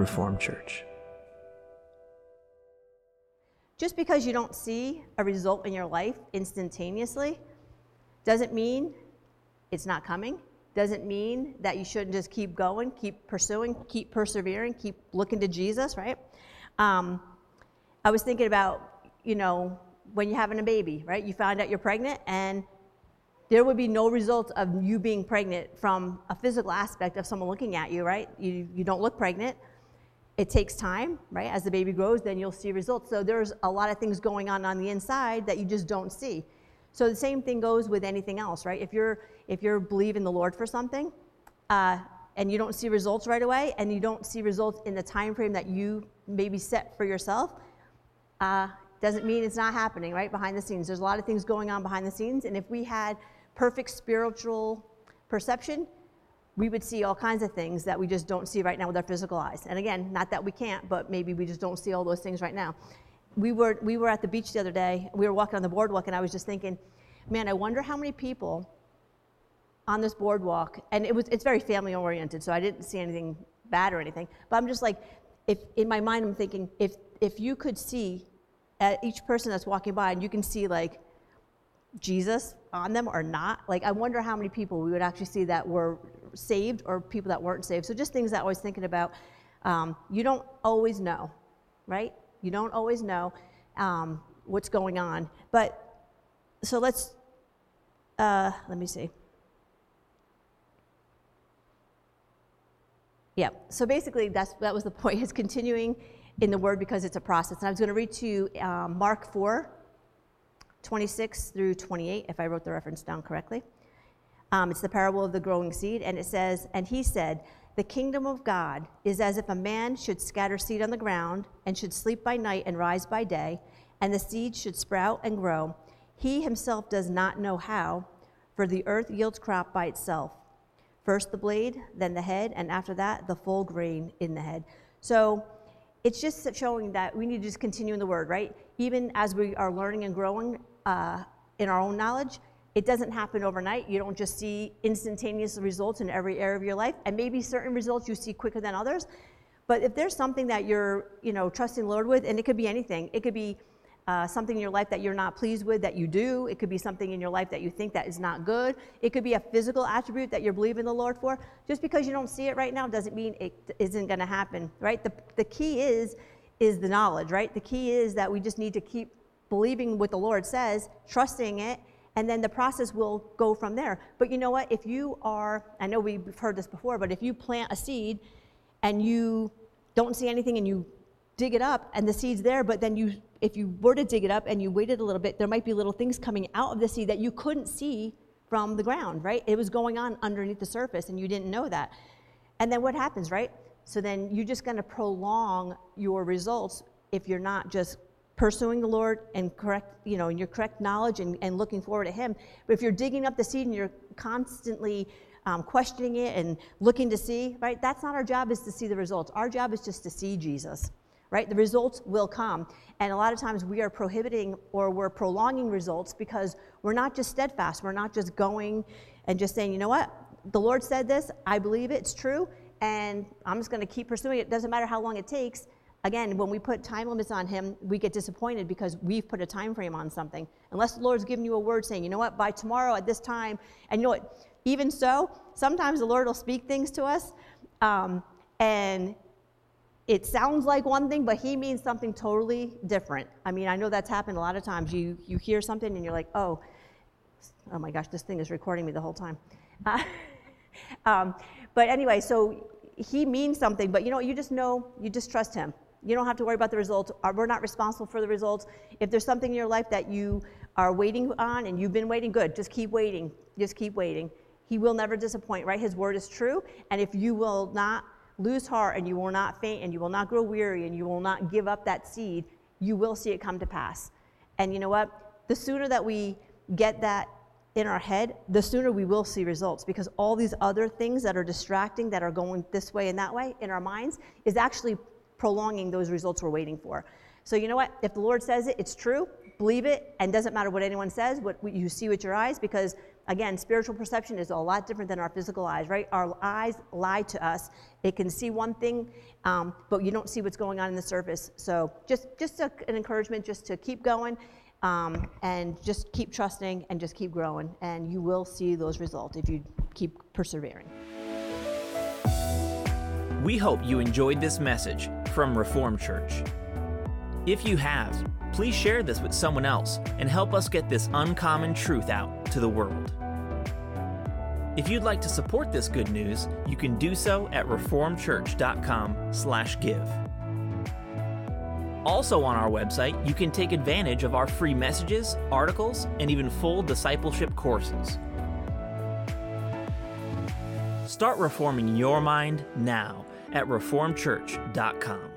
Reformed Church. Just because you don't see a result in your life instantaneously doesn't mean it's not coming. Doesn't mean that you shouldn't just keep going, keep pursuing, keep persevering, keep looking to Jesus, right? I was thinking about, when you're having a baby, right? You find out you're pregnant, and there would be no result of you being pregnant from a physical aspect of someone looking at you, right? You don't look pregnant. It takes time, right? As the baby grows, then you'll see results. So there's a lot of things going on the inside that you just don't see. So the same thing goes with anything else, right? If you're believing the Lord for something, and you don't see results right away, and you don't see results in the time frame that you maybe set for yourself, doesn't mean it's not happening, right? Behind the scenes. There's a lot of things going on behind the scenes, and if we had perfect spiritual perception, we would see all kinds of things that we just don't see right now with our physical eyes. And again, not that we can't, but maybe we just don't see all those things right now. We were at the beach the other day. We were walking on the boardwalk, and I was just thinking, man, I wonder how many people on this boardwalk, and it's very family oriented, so I didn't see anything bad or anything, but I'm just like, if in my mind I'm thinking, if you could see at each person that's walking by, and you can see like Jesus on them or not, like I wonder how many people we would actually see that were saved or people that weren't saved. So just things that I was thinking about. You don't always know, right? You don't always know what's going on. But so let me see. Yeah, so basically that was the point, is continuing in the Word because it's a process. And I was going to read to you Mark 4, 26 through 28, if I wrote the reference down correctly. It's the parable of the growing seed, and it says, "And he said, the kingdom of God is as if a man should scatter seed on the ground, and should sleep by night and rise by day, and the seed should sprout and grow. He himself does not know how, for the earth yields crop by itself. First the blade, then the head, and after that the full grain in the head." So it's just showing that we need to just continue in the Word, right? Even as we are learning and growing in our own knowledge, it doesn't happen overnight. You don't just see instantaneous results in every area of your life, and maybe certain results you see quicker than others. But if there's something that you're, trusting the Lord with, and it could be anything. It could be something in your life that you're not pleased with that you do. It could be something in your life that you think that is not good. It could be a physical attribute that you're believing the Lord for. Just because you don't see it right now doesn't mean it isn't going to happen, right? The key is the knowledge, right? The key is that we just need to keep believing what the Lord says, trusting it, and then the process will go from there. But you know what? If you are, I know we've heard this before, but if you plant a seed and you don't see anything and you dig it up and the seed's there, but then if you were to dig it up and you waited a little bit, there might be little things coming out of the seed that you couldn't see from the ground, right? It was going on underneath the surface and you didn't know that. And then what happens, right? So then you're just going to prolong your results if you're not just pursuing the Lord and in your correct knowledge and looking forward to Him. But if you're digging up the seed and you're constantly questioning it and looking to see, right? That's not our job, is to see the results. Our job is just to see Jesus, right? The results will come. And a lot of times we are prohibiting or we're prolonging results because we're not just steadfast. We're not just going and just saying, you know what? The Lord said this, I believe it's true, and I'm just going to keep pursuing it. Doesn't matter how long it takes. Again, when we put time limits on Him, we get disappointed because we've put a time frame on something. Unless the Lord's given you a word saying, you know what, by tomorrow at this time, and you know what, even so, sometimes the Lord will speak things to us, and it sounds like one thing, but He means something totally different. I mean, I know that's happened a lot of times. You hear something and you're like, oh my gosh, this thing is recording me the whole time. But anyway, so He means something, but you just trust Him. You don't have to worry about the results. We're not responsible for the results. If there's something in your life that you are waiting on and you've been waiting, good. Just keep waiting. Just keep waiting. He will never disappoint, right? His word is true. And if you will not lose heart and you will not faint and you will not grow weary and you will not give up that seed, you will see it come to pass. And you know what? The sooner that we get that in our head, the sooner we will see results, because all these other things that are distracting, that are going this way and that way in our minds, is actually prolonging those results we're waiting for. So you know what? If the Lord says it, it's true, believe it, and doesn't matter what anyone says, what you see with your eyes, because Again, spiritual perception is a lot different than our physical eyes, right? Our eyes lie to us. It can see one thing, but you don't see what's going on in the surface. So just an encouragement just to keep going and just keep trusting and just keep growing. And you will see those results if you keep persevering. We hope you enjoyed this message from Reformed Church. If you have, please share this with someone else and help us get this uncommon truth out to the world. If you'd like to support this good news, you can do so at reformedchurch.com/give. Also on our website, you can take advantage of our free messages, articles, and even full discipleship courses. Start reforming your mind now at reformedchurch.com.